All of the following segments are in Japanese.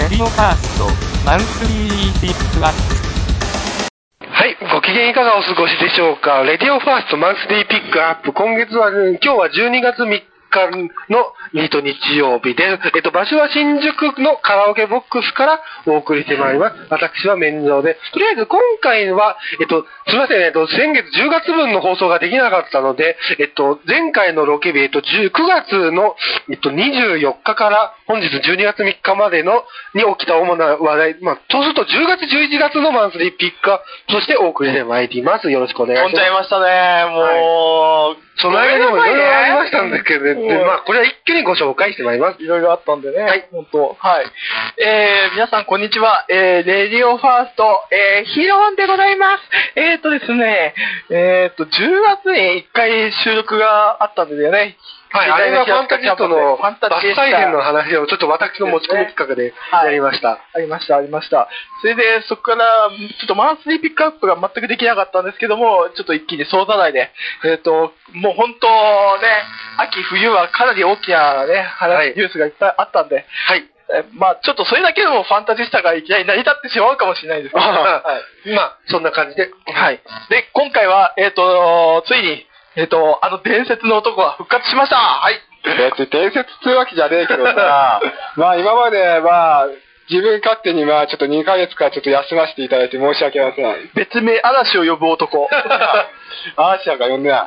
ディオファーストマンスリーピックアップ。 はい、ご機嫌いかがお過ごしでしょうか。レディオファーストマンスリーピックアップ。今日は12月3日の日曜日です。場所は新宿のカラオケボックスからお送りしてまいります。私は面上で。とりあえず今回は、すみません、先月10月分の放送ができなかったので、前回のロケ日、9月の、24日から本日12月3日までに起きた主な話題、そうすると10月11月のマンスリーピックアップとしてお送りしてまいります。よろしくお願いします。 飛んじゃいましたね、もう。 はい、その間にもいろいろありましたんですけどね。これは一挙にご紹介してまいります。 いろいろあったんでね。 はい。 本当。はい。皆さんこんにちは。レディオファースト、ヒロンでございます。ですね、10月に1回収録があったんですよね。 はい、あれがファンタジストのバスタイ編の話をちょっと私の持ち込み企画でやりました。 ありました。それで、そこから、ちょっとマンスリーピックアップが全くできなかったんですけども、ちょっと一気に総ざらいで、もう本当ね、秋冬はかなり大きなね、ニュースがいっぱいあったんで、はい。ちょっとそれだけでもファンタジスタがいきなり成り立ってしまうかもしれないですけど、はい、 そんな感じで。 はい。で、今回は、ついに、伝説の男が復活しました。はい。 伝説ってわけじゃねえけどさ、今まで自分勝手にちょっと2ヶ月間ちょっと休ませていただいて申し訳ありません。 別名嵐を呼ぶ男。 嵐なんか呼んでない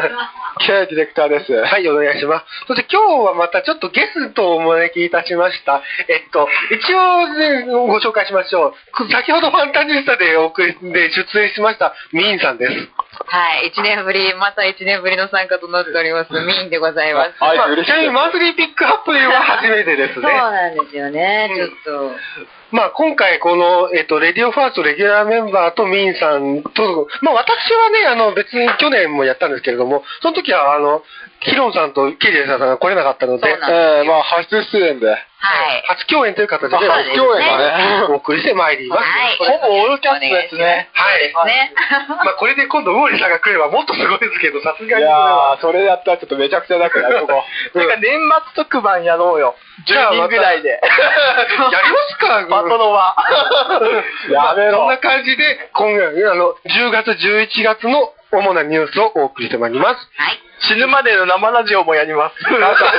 。K ディレクターです。 はい、お願いします。そして今日はまたちょっとゲストをお招きいたしました。一応ね、ご紹介しましょう。先ほどファンタジスタで出演しましたミーンさんです。 はい、また1年ぶりの参加となっております、ミーンでございます。 はい、ちなみにマンスリーピックアップは初めてですね。 そうなんですよね、ちょっと。 今回この、レディオファーストレギュラーメンバーとミンさんと、私はね、別に去年もやったんですけれども、その時はヒロンさんとケリエさんが来れなかったので、 初出演で。 はい。 初共演という形で、 初共演がね、 お送りしてまいります。 はい。 ほぼオールキャストですね。 はい。 ね。 これで今度ウォーリーさんが来ればもっとすごいですけど、さすがに。 いやそれやったらちょっとめちゃくちゃだからここ。 なんか年末特番やろうよ。10人ぐらいで。 やりますか、 パトロは。 やめろ。そんな感じで、今夜、10月、11月の主なニュースをお送りしてまいります。 はい。 死ぬまでの生ラジオもやります。死ぬまでなんだ。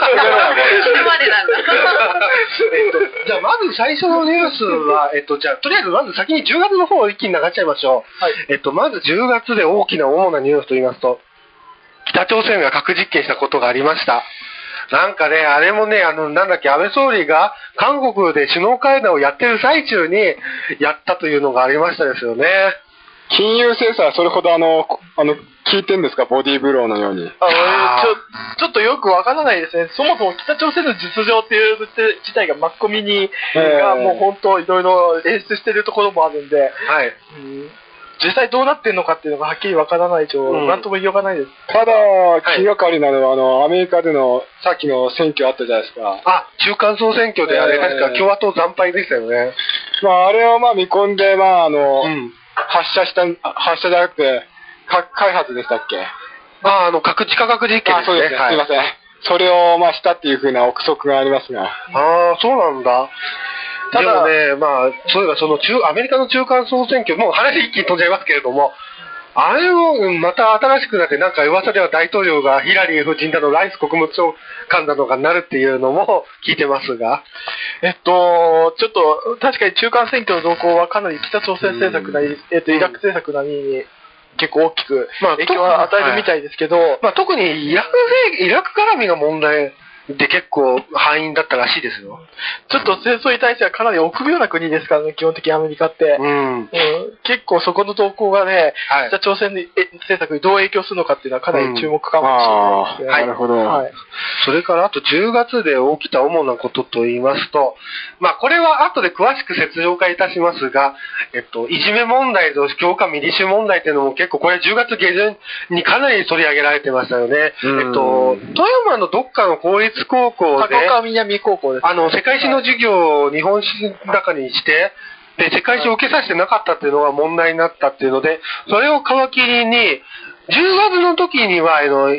じゃあ、まず最初のニュースは、じゃあ、とりあえずまず先に10月の方を一気に流っちゃいましょう。はい。まず10月で大きな主なニュースと言いますと、北朝鮮が核実験したことがありました。なんかね、あれもね、安倍総理が韓国で首脳会談をやってる最中にやったというのがありましたですよね。 金融制裁はそれほど効いてんですか、ボディーブローのように。 ちょっとよくわからないですね。そもそも北朝鮮の実情っていう自体がマスコミがもう本当いろいろ演出してるところもあるんで、はい。実際どうなってんのかっていうのがはっきりわからないと、なんとも言いようがないです。 ただ、気がかりなのは、アメリカでのさっきの選挙あったじゃないですか。 中間総選挙であれ、確か共和党惨敗でしたよね。 あれを見込んで、発射じゃなくて、核開発でしたっけ？ 地下核実験ですね。 そうですね。すいません。それをしたっていうふうな憶測がありますが。 そうなんだ。でもね、そういえばアメリカの中間総選挙、もう話一気に飛んじゃいますけれども、あれをまた新しくなって、なんか噂では大統領がヒラリー夫人だの、ライス国務長官だのがなるっていうのも聞いてますが。 ちょっと、確かに中間選挙の動向はかなり北朝鮮政策なり、イラク政策なりに結構大きく影響を与えるみたいですけど、 特にイラク絡みが問題で結構敗因だったらしいですよ。 ちょっと戦争に対してはかなり臆病な国ですからね、基本的にアメリカって。結構そこの動向がね、北朝鮮政策にどう影響するのかっていうのはかなり注目かもしれないですね。 なるほど。 それからあと10月で起きた主なことと言いますと、これは後で詳しく紹介いたしますが、いじめ問題と教科ミリ種問題っていうのも結構これ10月下旬にかなり取り上げられてましたよね。富山のどっかの公立高校で、 高岡南高校です、 世界史の授業を日本史の中にして、で、世界史を受けさせてなかったっていうのが問題になったっていうので、それを皮切りに、10月の時には、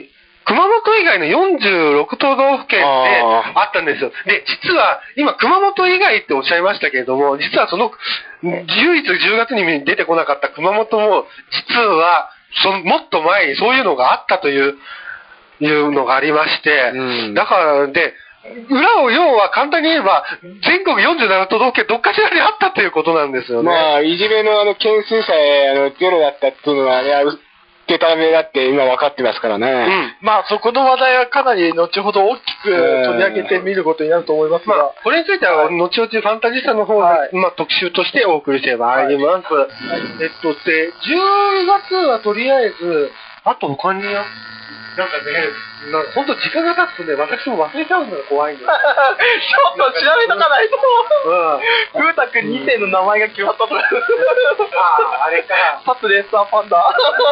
熊本以外の46都道府県であったんですよ。で、実は、今、熊本以外っておっしゃいましたけれども、実はその、唯一10月に出てこなかった熊本も、実は、もっと前にそういうのがあったというのがありまして、だからで、裏を要は簡単に言えば、全国47都道府県どっかしらにあったということなんですよね。 まあ、いじめの件数さえゼロだったっていうのはね、デタラメだって今分かってますからね。 まあ、そこの話題はかなり後ほど大きく取り上げてみることになると思いますが。 まあ、これについては、後々ファンタジスタの方で、まあ、特集としてお送りすればあります。で、10月はとりあえず、あと他になんかね、ほんと時間が経つとね、私も忘れちゃうのが怖いんですよ。 ちょっと調べとかないと。風太くん2世の名前が決まったとか。 あれか。 サツレーサーパンダ。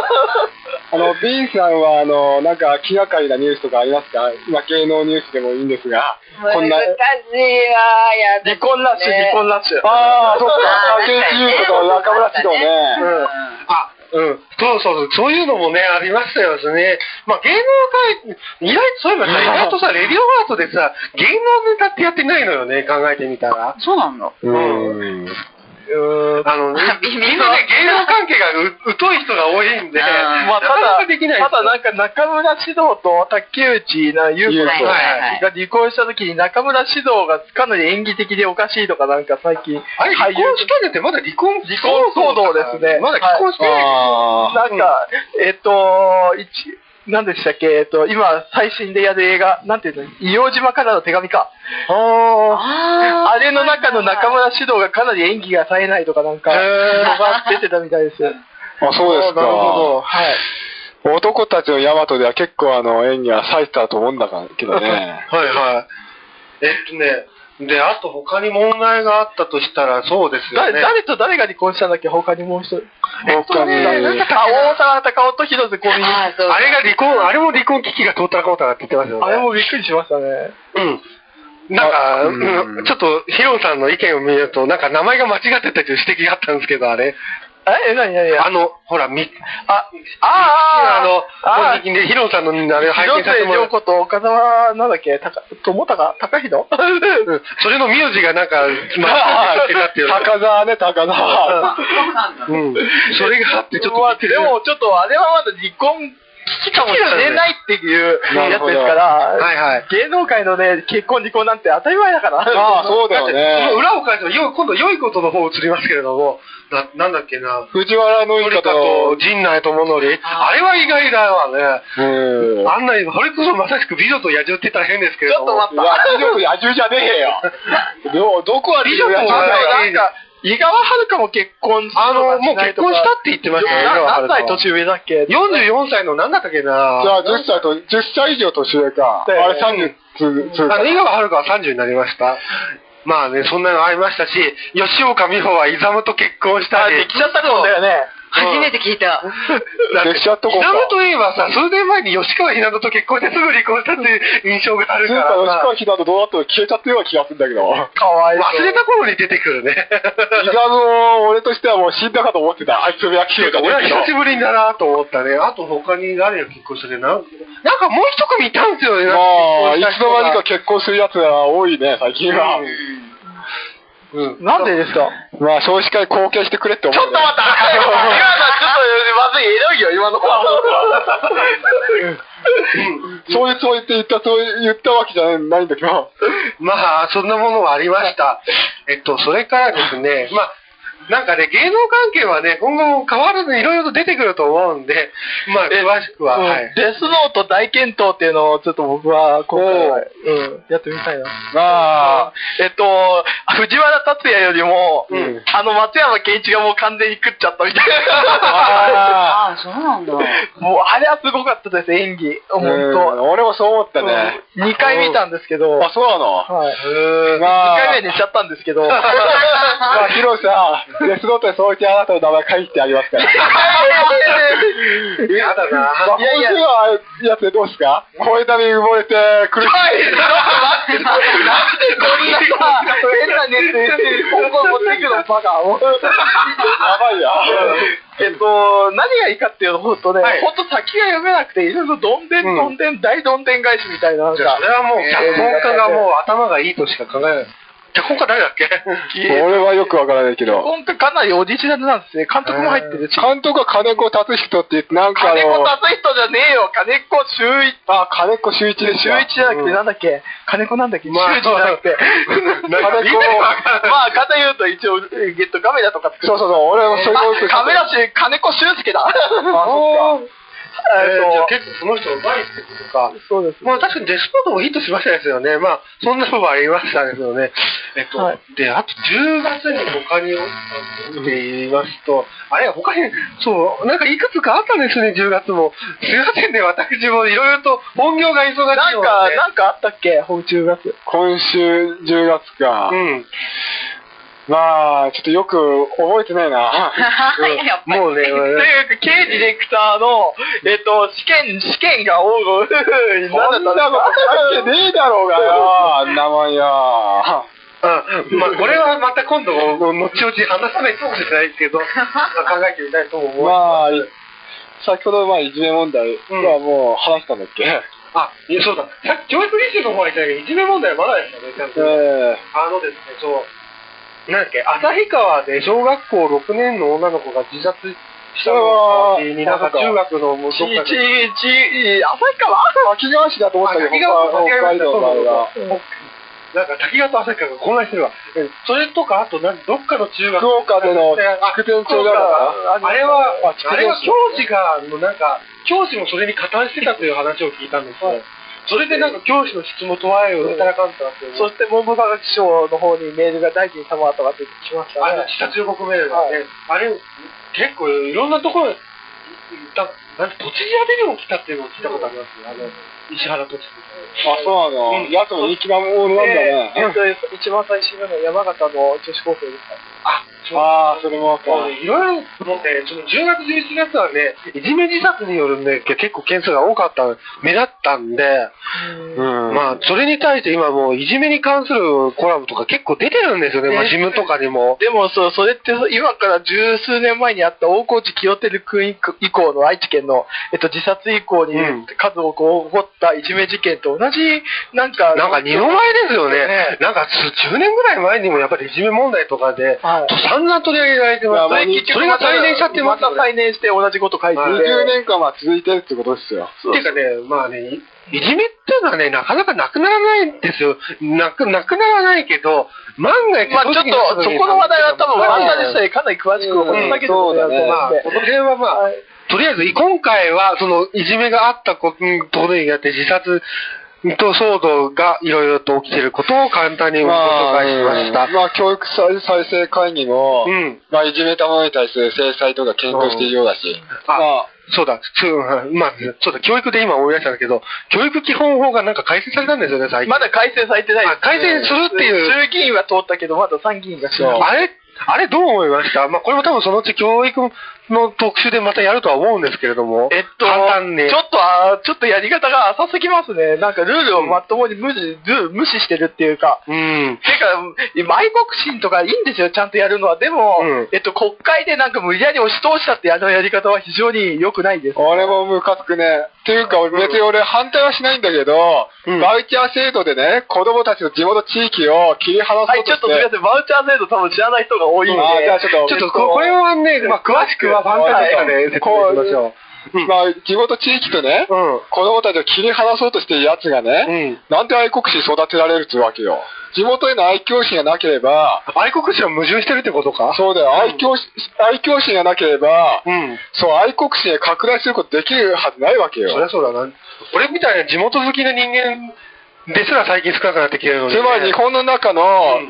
B さんは、なんか気がかりなニュースとかありますか？まあ、芸能ニュースでもいいんですが。 こんな。難しいわ、 離婚ラッシュ、離婚ラッシュ。 ああ、そっか。竹内優子と中村獅童ね。 そういうのもね、ありましたよね。まあ、芸能界、意外とさ、レディオハートでさ、芸能ネタってやってないのよね、考えてみたら。 そうなんだ。 みんなね、芸能関係が疎い人が多いんで、 まあ、ただなんか中村獅童と竹内優子が離婚した時に中村獅童がかなり演技的でおかしいとかなんか最近。 あれ、離婚したんってまだ離婚騒動ですね。 まだ離婚してない。 なんか、何でしたっけ今、最新でやる映画、なんていうの、硫黄島からの手紙か。あれの中の中村獅童がかなり演技が冴えないとかなんか、出てたみたいですよ。 あ、そうですか。 なるほど。はい。 男たちのヤマトでは結構演技は冴えたと思うんだけどね。 はいはい。で、あと他に問題があったとしたら、そうですよね。 誰と誰が離婚したんだっけ？他にもう一人。 大沢たかおと広瀬香美。 あれも離婚危機が通ったらこうたらって言ってますよね。 あれもびっくりしましたね。 なんか、ちょっとヒロさんの意見を見ると、なんか名前が間違ってたという指摘があったんですけど、あれ。 何ほら、ヒロさんのあれ拝見させてもらう。 広瀬涼子と岡沢、なんだっけ、友高弘それの名字がなんか、 高沢ね、高沢。 それがあってちょっと。 でもちょっとあれはまだ離婚危機かもしれないっていうやつですから、芸能界のね、結婚離婚なんて当たり前だから。 ああ、そうだよね。 裏を返すと、今度良いことの方移りますけれども、なんだっけな。 藤原紀香と陣内智則。あれは意外だわね。あんなに、それこそまさしく美女と野獣って言ったら変ですけれども。 ちょっと待った。 美女と野獣じゃねえよ。どこは美女と野獣なんか、井川遥も結婚したもう結婚したって言ってましたよ。 何歳年上だっけ？ 44歳の何だったっけな。 じゃあ10歳以上年上か。あれ30。 井川遥は30になりました。まあね、そんなのありましたし、吉岡美穂はイザムと結婚したり。 できちゃったんだよね。 初めて聞いた。 できちゃったイザムといえばさ、数年前に吉川ひなとと結婚してすぐ離婚したっていう印象があるから。 吉川ひなとどうだったの消えちゃったような気がするんだけど。 かわいい。 忘れた頃に出てくるね。 イザムを俺としてはもう死んだかと思ってた。あいつが消えた。 俺は久しぶりだなと思ったね。あと他に誰が結婚してなんかもう一組いたんですよね。 まあ、いつの間にか結婚するやつが多いね、最近は。 なんでですか？ まあ、少子化に貢献してくれって思う。 ちょっと待った今のちょっとまずいエロいよ、今の子は。 そう言ったわけじゃないんだけど。 まあ、そんなものはありました。それからですね、まあ、なんかね、芸能関係はね、今後も変わらずいろいろと出てくると思うんで、まあ、詳しくは、 デスノート大検討っていうのをちょっと僕は今回は、やってみたいな。まあ、藤原竜也よりも、松山ケンイチがもう完全に食っちゃったみたいな。 ああ、そうなんだ。もう、 あれはすごかったです、演技。本当。 俺もそう思ったね。 2回見たんですけど。 あ、そうなの？ はい。2回目寝ちゃったんですけど。 まあ、ヒロさん、 デスノートにそういってあなたの名前書いてありますから。 やだな。 今週はやつでどうですか？声だめ埋もれてくる。 なんでこんなさ、変なネットしてる今後持ってくのバカ。 やばいや。 何がいいかっていうのほんとね、ほんと先が読めなくて、いろいろどんでん、大どんでん返しみたいな。 じゃあそれはもう脚本家がもう頭がいいとしか考えない。脚本家誰だっけ？ 俺はよくわからないけど。 脚本家かなりオリジナルなんですね。監督も入ってるし。 監督は金子達人って言って、なんか金子達人じゃねえよ。金子修一。 あ、金子修一です修一じゃなくて、なんだっけ？金子なんだっけ？修一じゃなくて。 金子。 まあ、かた言うと一応、カメラとか作る。 そう、俺もそれをカメラ師、金子修介だ。あ、 そっか。結構その人うまいってことか。 そうです。 まあ確かにデスノートもヒットしましたですよね。まあ、そんなのもありましたけどね。で、あと10月に他にって言いますと、あれ、他に、そう、なんかいくつかあったんですね、10月も。すいませんね、私もいろいろと本業が忙しいので。 なんかあったっけ、10月。 今週10月か。うん。まあ、ちょっとよく覚えてないな。 もうね、 というか、K ディレクターの、試験が多い。 そんなこと書いてねえだろうがよ、あんなもんよ。 まあ、これはまた今度、後々話さないかもしれないですけど、考えてみたいと思います。 まあ、先ほど、いじめ問題はもう話したんだっけ？ あ、そうだ。さっき教育実習の方は言ったけど、いじめ問題はまだですよね、ちゃんと。ですね、そう。なんだっけ、旭川で小学校6年の女の子が自殺したのに、なんか中学のどっかで。 旭川？ 滝川市だと思ったけど、 滝川と北海道の場合は。 なんか滝川と旭川が混乱してるわ。それとか、あとどっかの中学。 福岡での福天町だから。 あれは教師が、なんか、教師もそれに加担してたという話を聞いたんですよ。それでなんか教師の質問問われるうんたらかんたらっていう。 そして文部科学省の方にメールが大臣様とかって来ましたね。 自殺予告メールがね。あれ、結構いろんなところに、なんか都知事宛てにも来たっていうのを聞いたことありますね。石原都知事。 あ、そうなの。やつも人気なものなんだね。 一番最新の山形の女子高生ですか。 それもいろいろね、その10月11月はね、いじめ自殺によるね、結構件数が多かった、目立ったんで、まあ、それに対して今もういじめに関するコラムとか結構出てるんですよね、まあ、新聞とかにも。 でもそれって今から十数年前にあった大河内清照君以降の愛知県の、自殺以降に数多く起こったいじめ事件と同じ、なんか二の舞ですよね。なんか10年ぐらい前にもやっぱりいじめ問題とかで、散々取り上げられてます。それが再燃しちゃってますよね。 また再燃して同じこと書いて 20年間は続いてるってことですよ。 っていうかね、まあね、いじめっていうのはね、なかなかなくならないんですよ。なくならないけど、万が一。 まあちょっと、そこの話題は多分、ワンダでしたりかなり詳しくお話しだけど、 まあ、この辺はまあ、とりあえず、今回は、その、いじめがあったことによって自殺と騒動がいろいろと起きていることを簡単にご紹介しました。 教育再生会議も、いじめたものに対する制裁とか検討しているようだし。 そうだ、教育で今思い出したんだけど、教育基本法がなんか改正されたんですよね、最近。 まだ改正されてないです。 改正するっていう。 衆議院は通ったけど、まだ参議院がしない。 あれどう思いました？まあ、これも多分そのうち教育の特集でまたやるとは思うんですけれども。簡単に。 ちょっとやり方が浅すぎますね。なんかルールをまともに無視してるっていうか。ていうか、愛国心とかいいんですよ、ちゃんとやるのは。でも、国会でなんか無理やり押し通したってやり方は非常に良くないです。 俺もムカつくね。っていうか、別に俺反対はしないんだけど、バウチャー制度でね、子供たちの地元地域を切り離そうとして。 ちょっとすみません、バウチャー制度多分知らない人が多いんで。 じゃあちょっと、これはね、まあ、詳しくはファンタジーで説明しましょう。 地元地域とね、子供たちを切り離そうとしてるやつがね、なんで愛国心育てられるってわけよ。地元への愛嬌心がなければ、 愛国心は矛盾してるってことか？ そうだよ。愛嬌心がなければ、愛国心が拡大することできるはずないわけよ。 そりゃそうだな。俺みたいな地元好きな人間ですら最近少なくなってきてるので。 つまり日本の中の、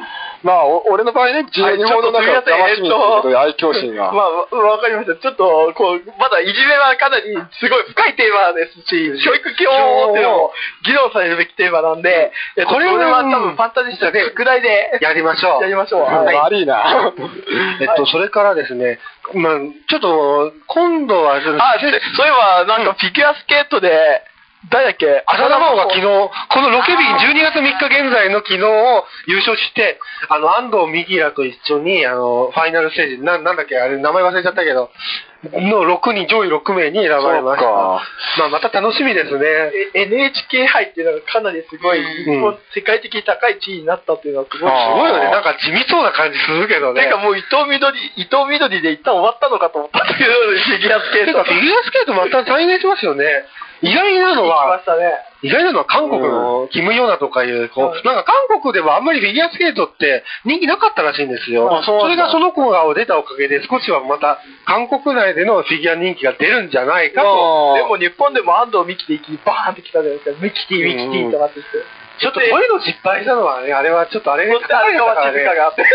まあ、俺の場合ね、12本の中で楽しみってことで愛嬌心が。 まあ、わかりました。ちょっと、まだいじめはかなりすごい深いテーマですし、教育教っていうのも議論されるべきテーマなんで、これは多分ファンタジスタで拡大でやりましょう。 やりましょう。 悪いな。 それからですね、まあ、ちょっと、今度は、そういえば、なんかフィギュアスケートで、誰だっけ浅田真央が昨日、このロケ日12月3日現在の昨日を優勝して、安藤美希らと一緒に、ファイナルステージ、なんだっけ、あれ、名前忘れちゃったけど、の6人、上位6名に選ばれました。まあ、また楽しみですね。 NHK 杯っていうのがかなりすごい、世界的に高い地位になったっていうのはすごい。 すごいよね。なんか地味そうな感じするけどね。 てかもう伊藤みどりで一旦終わったのかと思ったんだけど、フィギュアスケート。 フィギュアスケートまた再燃しますよね。意外なのは韓国のキム・ヨナとかいう、なんか韓国ではあんまりフィギュアスケートって人気なかったらしいんですよ。それがその子が出たおかげで少しはまた韓国内でのフィギュア人気が出るんじゃないかと。 でも日本でも安藤美希で一気にバーンってきたじゃないですか。ミキティとかって言って。 ちょっとトイの失敗したのはね、あれはちょっとあれが高いからね。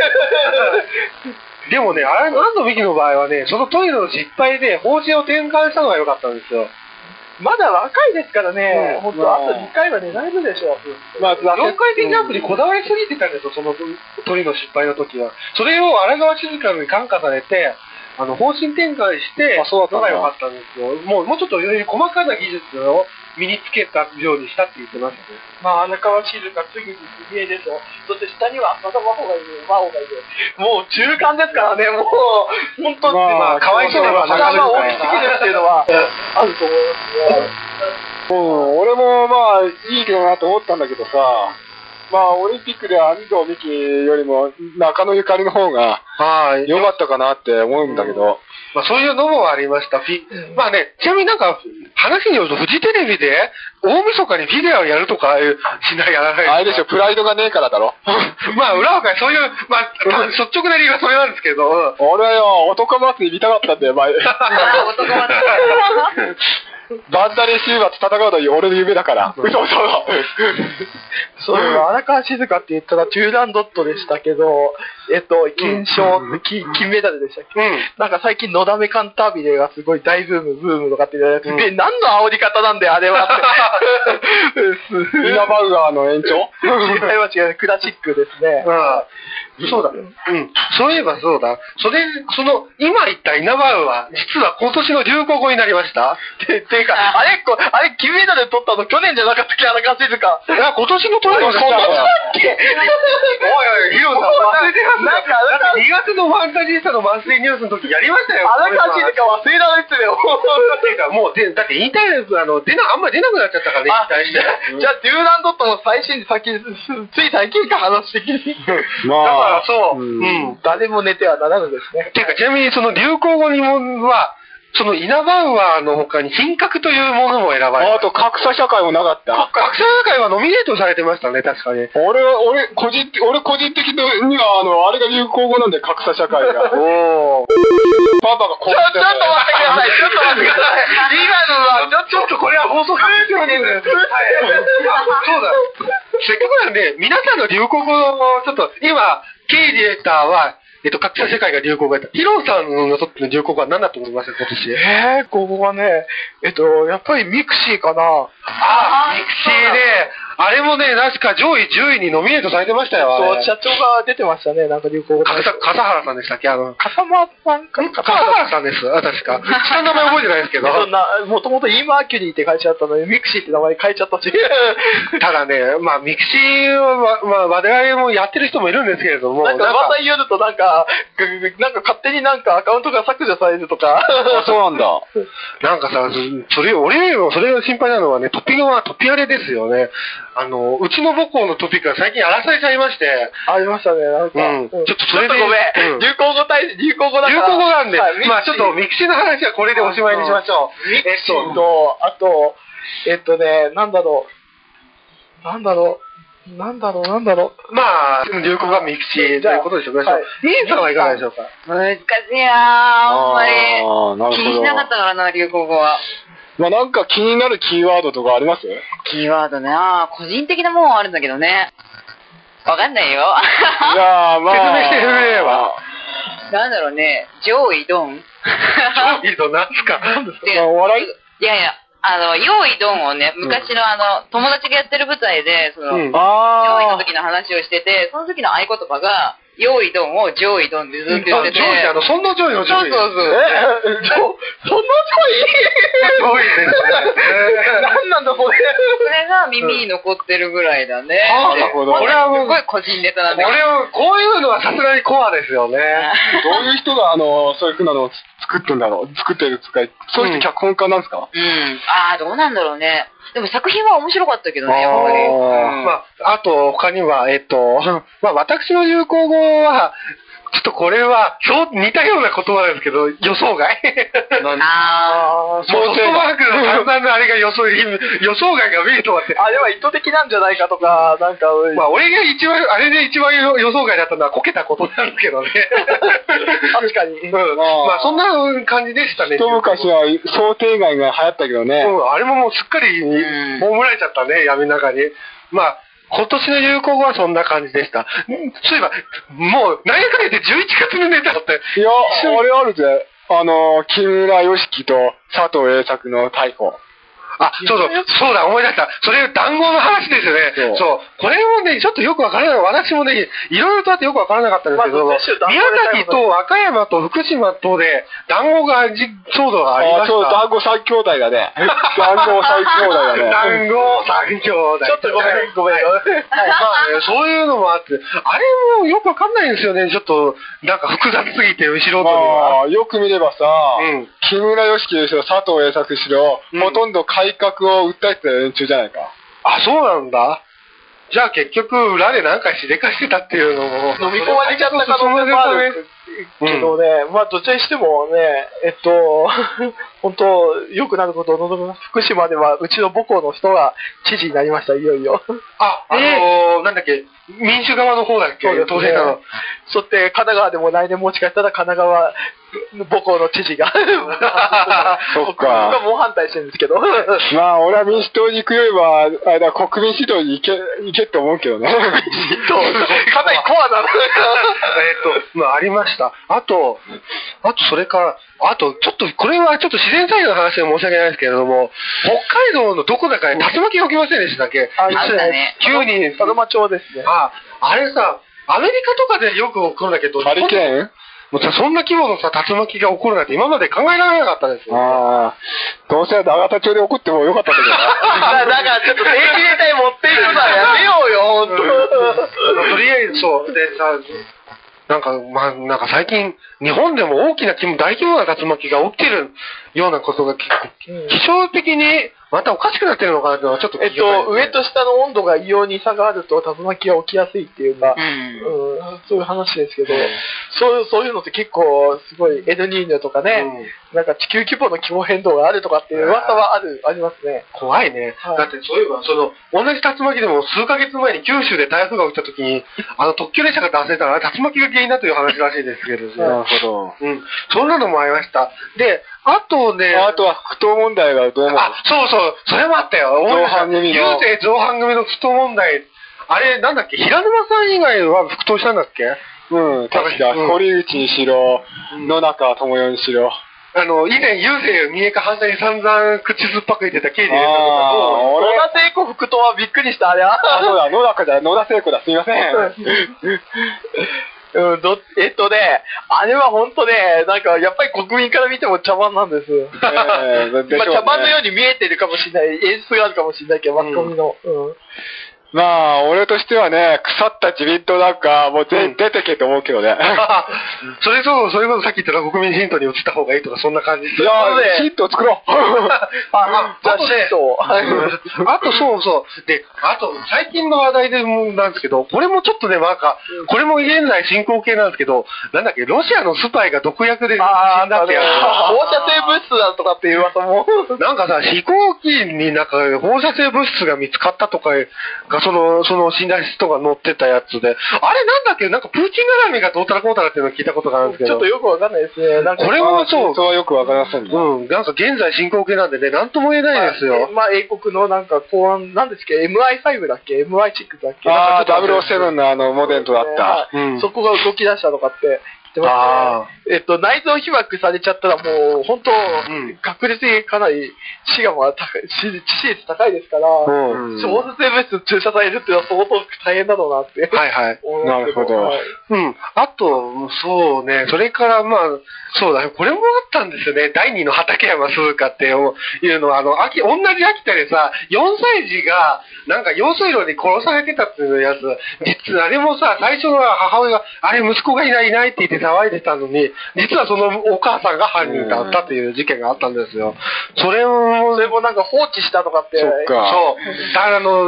でもね、安藤美希の場合はね、そのトイレの失敗で方針を転換したのが良かったんですよ。 まだ若いですからね、本当あと2回は狙えるでしょう。 まあ、4回転ジャンプにこだわりすぎてたんですよ、そのトイの失敗の時は。それを荒川静香に感化されて、方針転換して、のが良かったんですよ。もうちょっとより細かな技術を身につけたようにしたって言ってましたね。 まあ、荒川静香、次にすげえでしょ。そして下には浅田真帆がいる、真帆がいる。もう中間ですからね、もう、本当に、 まあ、かわいそうな差が大きすぎるっていうのは、あると思いますね。 俺もまあ、いいけどなと思ったんだけどさ、まあ、オリンピックでは安藤美希よりも中野ゆかりの方が良かったかなって思うんだけど。 まあ、そういうのもありました。まあね、ちなみになんか、話によると、フジテレビで、大晦日にフィギュアをやるとか、やらない。 あれでしょ、プライドがねえからだろ。 まあ、裏はそういう、まあ、率直な理由はそれなんですけど。 俺はよ、男祭り見たかったんだよ、前。 男祭り。 バンダレシーバーと戦うのに俺の夢だから。嘘。 そう、荒川静香って言ったらトゥーランドットでしたけど、金メダルでしたっけ、なんか最近のだめカンタービレがすごい大ブームとかって言われて、で、何の煽り方なんだよ、あれはって。 イナバウアーの延長違う、クラシックですね。 そうだ。そういえばそうだ。今言ったイナバウアー、実は今年の流行語になりました。 ていうか、あれ、金メダル取ったの去年じゃなかったっけ、荒川静香。 いや、今年のトイレだった今年だっけおい、ヒロさん忘れてます。なんか、2月のファンタジースタのマンスリーニュースの時やりましたよ。 荒川静香忘れられてるよ。 ていうか、もう、だって引退、あんまり出なくなっちゃったからね、引退して。 じゃあ、デューランドットの最新つい最近か話的に。 だからそう、 誰も寝てはならぬですね。 ていうか、ちなみにその流行語には、そのイナバウアーの他に品格というものも選ばれた。 あと格差社会もなかった。 格差社会はノミネートされてましたね、確かに。 俺個人的には、あれが流行語なんで、格差社会が。パパがこうちょっと待ってください。今のは、 ちょっとこれは放送関係ないんだよ。そうだ。せっかくなんで、皆さんの流行語を、ちょっと、今、Kディレクターは、格差世界が流行語やった。ヒロさんのとっての流行語は何だと思います今年。 ここはね、やっぱりミクシーかな。 ミクシーで、あれもね、確か上位10位にノミネートされてましたよ。 そう、社長が出てましたね、なんか流行語。 笠原さんでしたっけ笠間さんか笠原さんです。確か。下の名前覚えてないですけど。 もともとイーマーキュリーって会社だったのに、ミクシーって名前変えちゃったし。 ただね、まあ、ミクシーは、まあ、我々もやってる人もいるんですけれども。 なんかまた言うとなんか勝手になんかアカウントが削除されるとか。 そうなんだ。 なんかさ、俺よりもそれが心配なのはね、トピアレですよね。うちの母校のトピックが最近荒らされちゃいまして。 ありましたね、なんか。 ちょっとそれで。 ごめん。流行語だから。 流行語なんで。まあちょっとミクシーの話はこれでおしまいにしましょう。 ミクシーと、あと、なんだろう。 まあ、流行がミクシーということでしょうか。ミンさんはいかがでしょうか。 難しいなぁ。あんまり気にしなかったからな、流行語は。 まあなんか気になるキーワードとかあります？ キーワードね。個人的なもんはあるんだけどね。 わかんないよ。 いやー、まあ。 説明してくれれば。 なんだろうね、上位ドン。 上位ドンなんすか？ お笑い？ いやいや、用意ドンをね、昔の友達がやってる舞台で、上位の時の話をしてて、その時の合言葉が、用意ドンを上位ドンでずっと言ってて。 そんな上位の上位。 そう。 そんな上位何なんだそれ。 それが耳に残ってるぐらいだね。 なるほど。 これはすごい個人ネタなんだけど。 こういうのはさすがにコアですよね。 どういう人が、そういう風なのを作ってるんだろう。作ってる使い。そういう人脚本家なんですか？ どうなんだろうね。でも作品は面白かったけどね、やっぱり。 あと、他には、私の流行語は、ちょっとこれは、似たような言葉ですけど、予想外。ソフトバンクの散々なあれが予想外が見えとかって。 あれは意図的なんじゃないかとか、なんか。 俺があれで一番予想外だったのはこけたことなんですけどね。 確かに。 そんな感じでしたね。 一昔は想定外が流行ったけどね。 あれももうすっかり葬られちゃったね、闇の中に。今年の流行語はそんな感じでした。そういえば、もう、何やかんやで11月のネタだったよ。 いや、あれあるぜ。木村良樹と佐藤栄作の逮捕。 そうだ、思い出した。それ、談合の話ですよね。そう。これもね、ちょっとよくわからない。私もね、いろいろとあってよくわからなかったんですけど、宮崎と和歌山と福島とで、談合が、騒動がありました。 そう、談合三兄弟だね。談合三兄弟だね。 談合三兄弟。 ちょっとごめん。 そういうのもあって、あれもよくわかんないんですよね。ちょっと、なんか複雑すぎて、後ろとには。 よく見ればさ、木村良樹でしろ、佐藤栄作しろ、ほとんど改革を訴えてた連中じゃないか。 そうなんだ。じゃあ結局、裏でなんかしでかしてたっていうのも。 飲み込まれちゃった可能性もあるけどね、どちらにしてもね、本当、良くなることを望みます。福島では、うちの母校の人が知事になりました、いよいよ。 なんだっけ、民主側の方だっけ、当選したの。 そして、神奈川でも来年もしかしたら神奈川母校の知事が。 そっか。 僕は猛反対してるんですけど。 俺は民主党に行くよりは、国民主党に行けって思うけどね。 かなりコアだな。 ありました。あと、それから、ちょっと、これはちょっと自然災害の話で申し訳ないですけれども、北海道のどこだかで竜巻が起きませんでしたっけ？ あったね。 急に。 佐呂間町ですね。 あれさ、アメリカとかでよく起こるんだけど、 ハリケーン？ もうそんな規模のさ、竜巻が起こるなんて今まで考えられなかったですよ。 どうせ永田町で起こってもよかったけどな。 だからちょっと定期ネタに持っていくのはやめようよ、ほんと。 とりあえずそう。でさ、なんか最近、日本でも大規模な竜巻が起きてるようなことが、気象的にまたおかしくなってるのかなっていうのはちょっと上と下の温度が異様に差があると竜巻が起きやすいっていうか、そういう話ですけど、そういうのって結構すごいエルニーニョとかね、なんか地球規模の気候変動があるとかっていう噂はありますね。 怖いね。だってそういえば、同じ竜巻でも数ヶ月前に九州で台風が起きた時に、特急列車が脱線したら竜巻が原因だという話らしいですけどね。 なるほど。 そんなのもありました。で、あとね。 あとは不当問題がどうも。 そう。それもあったよ。 造反組の。 郵政造反組の不当問題。あれ、なんだっけ、平沼さん以外は不当したんだっけ？ 確か、堀内にしろ、野中智代にしろ。 以前、郵政民営化反対に散々口酸っぱく言ってた刑事で。 野田聖子副党はびっくりした、あれ。 そうだ、野田聖子だ、すみません。 あれは本当ね、なんかやっぱり国民から見ても茶番なんです。茶番のように見えてるかもしれない、演出があるかもしれないけど、マスコミの。 俺としてはね、腐った自民党なんか、もう全員出てけと思うけどね。 それこそさっき言った国民新党に移った方がいいとか、そんな感じ。 いやシートを作ろう。 あとそう。で、あと、最近の話題でなんですけど、これもちょっとね、これも現在進行形なんですけど、なんだっけ、ロシアのスパイが毒薬で死んだってやつ。 放射性物質だとかっていう噂も。 なんかさ、飛行機になんか放射性物質が見つかったとかがその寝台室とか乗ってたやつで、あれなんだっけ、なんかプーチン絡みがどうたらこうたらっていうのを聞いたことがあるんですけど。 ちょっとよくわかんないですね。なんかこれもそう。 はよくわかりませんね。 なんか現在進行形なんでね、なんとも言えないですよ。 英国のなんか公安、なんですっけ、MI5 だっけ ?MI6 だっけ 007のモデルとだった。 そこが動き出したとかって言ってますね。内臓被爆されちゃったらもう、本当、確実にかなり死が致死率高いですから、小説性物質注射されるっていうのは相当大変だろうなって。 はいはい。 なるほど。 あと、そうね、それからそうだね、これもあったんですよね。第二の畠山鈴香っていうのは、同じ秋田でさ、4歳児が、なんか用水路に殺されてたっていうやつ、実はあれもさ、最初の母親が、あれ息子がいないって言って騒いでたのに、実はそのお母さんが犯人だったっていう事件があったんですよ。それもなんか放置したとかって。 そっか。そう。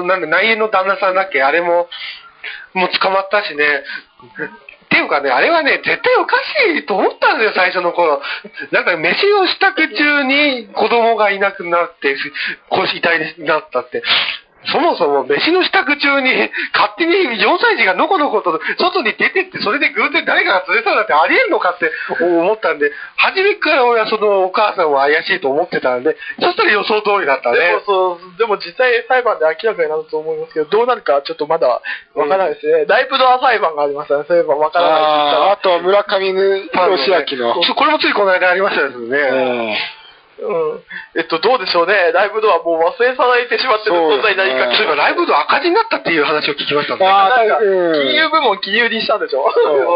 なんで内縁の旦那さんだっけ、あれもう捕まったしね。っていうかね、あれはね、絶対おかしいと思ったんですよ、最初の頃。なんか飯を支度中に子供がいなくなって、遺体になったって。そもそも飯の支度中に勝手に4歳児がのこのこと外に出てってそれで偶然誰かが連れたなんてありえんのかって思ったんで、初めから俺はそのお母さんは怪しいと思ってたんで、そしたら予想通りだったね。 でも実際裁判で明らかになると思いますけど、どうなるかちょっとまだわからないですね。ライブドア裁判がありましたね。そういえばわからない。 あと村上義明の。 これもついこの間ありましたですね。 どうでしょうね。ライブドアもう忘れ去られてしまってる存在に何か。 そういえばライブドア赤字になったっていう話を聞きましたね。 金融部門金融にしたんでしょ。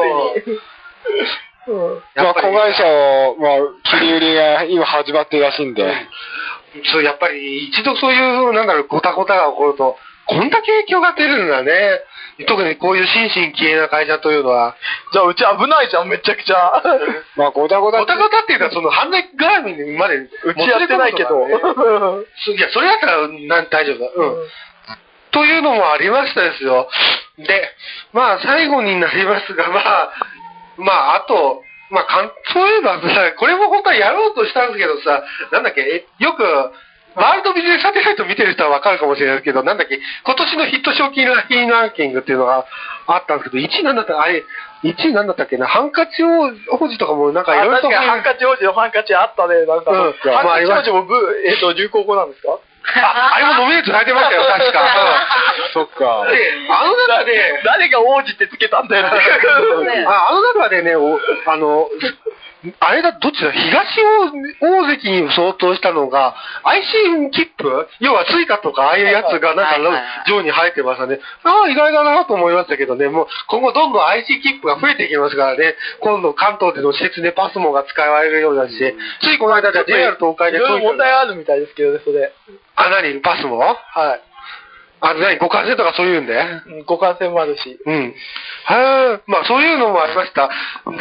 子会社を、切り売りが今始まってるらしいんで。 そう、やっぱり一度そういう、ごたごたが起こると、こんだけ影響が出るんだね。特にこういう心身気鋭な会社というのは。 じゃあうち危ないじゃん、めちゃくちゃ。 ごたごたっていうのはその犯罪絡みまで。 うちやってないけど。 いや、それだったら大丈夫だ。というのもありましたですよ。で、最後になりますが、あと、そういえばさ、これも本当はやろうとしたんですけどさ、なんだっけ、よく、ワールドビジネスサテライト見てる人はわかるかもしれないですけど、なんだっけ、今年のヒット賞金ランキングっていうのがあったんですけど、1位なんだったっけな、ハンカチ王子とかもなんかいろいろと。 ハンカチ王子のハンカチあったね、なんか。ハンカチ王子も流行語なんですか？ あれもノミネートされてましたよ、確か。 そっか。 で、中で、 誰が王子ってつけたんだよ。 中でね、あれだ、どっちだ、東大関に相当したのが、IC 切符要はスイカとかああいうやつが上に入ってましたね。意外だなと思いましたけどね、もう今後どんどん IC 切符が増えていきますからね、今度関東での施設でパスモが使われるようだし、ついこの間じゃ JR 東海で。 いろいろ問題あるみたいですけどね、それ。 何パスモ？はい。互換性とかそういうんで？ 互換性もあるし。 そういうのもありました。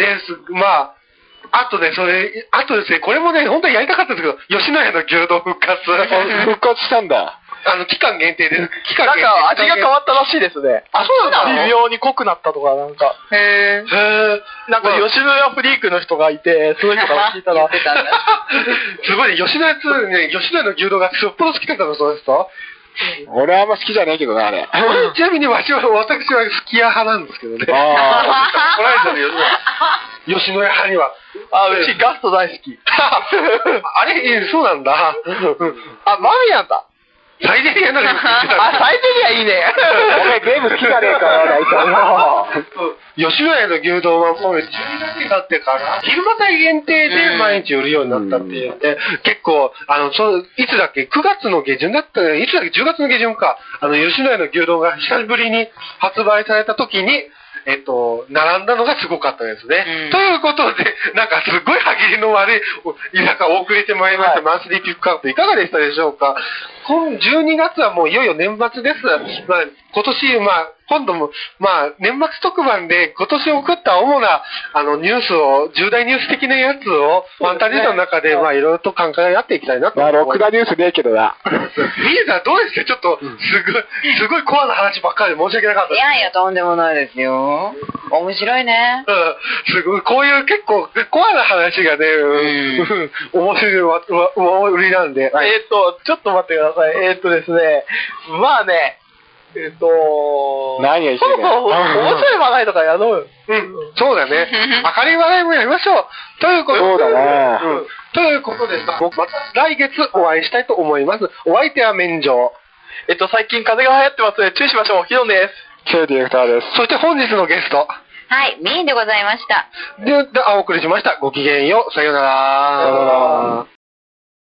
あとですね、これもね、本当にやりたかったんですけど、吉野家の牛丼復活したんだ。 期間限定で。 なんか味が変わったらしいですね。 そうなの？ 微妙に濃くなったとか、なんか。なんか吉野家フリークの人がいて、そういう人から聞いたら。 すごいね、吉野家の牛丼がすっぽど好きだったの、そうですと。 俺はあんま好きじゃないけどな、あれ。 ちなみに私は好き家派なんですけどね。怒られたの吉野家派には。 うちガスト大好き。 あれ、そうなんだ。 マミヤンだ。 サイゼリヤならサイゼリヤいいね。 俺ゲーム好きじゃねえかよ、大体。 吉野家の牛丼はもう12月になってから昼間帯限定で毎日売るようになったっていうで、結構いつだっけ、9月の下旬だったいつだっけ、10月の下旬か、吉野家の牛丼が久しぶりに発売された時に並んだのがすごかったですね。ということで、なんかすごい歯切れの悪い田舎を送れてまいりました、マンスリーピックアップいかがでしたでしょうか。12月はもういよいよ年末です。今年、今度も、年末特番で今年送った主な、ニュースを、重大ニュース的なやつを、ファンタジーの中で、いろいろと考え合っていきたいなと。 ろくなニュースねえけどな。 ミエさんどうですか？ちょっと、すごいコアな話ばっかりで申し訳なかった。 いや、とんでもないですよ。面白いね。 すごい、こういう結構、コアな話がね、面白い売りなんで。 ちょっと待ってください。ですね、 何が一緒に面白い話題とかやろうよ。 そうだね。明るい話題もやりましょう。ということで。 そうだね。 ということでさ、僕また来月お会いしたいと思います。お相手は免除。 最近風邪が流行ってますので注意しましょう。ヒロンです。 K ディレクターです。 そして本日のゲスト。 はい、ミーでございました。 で、お送りしました。ごきげんよう。さようなら。 さようなら。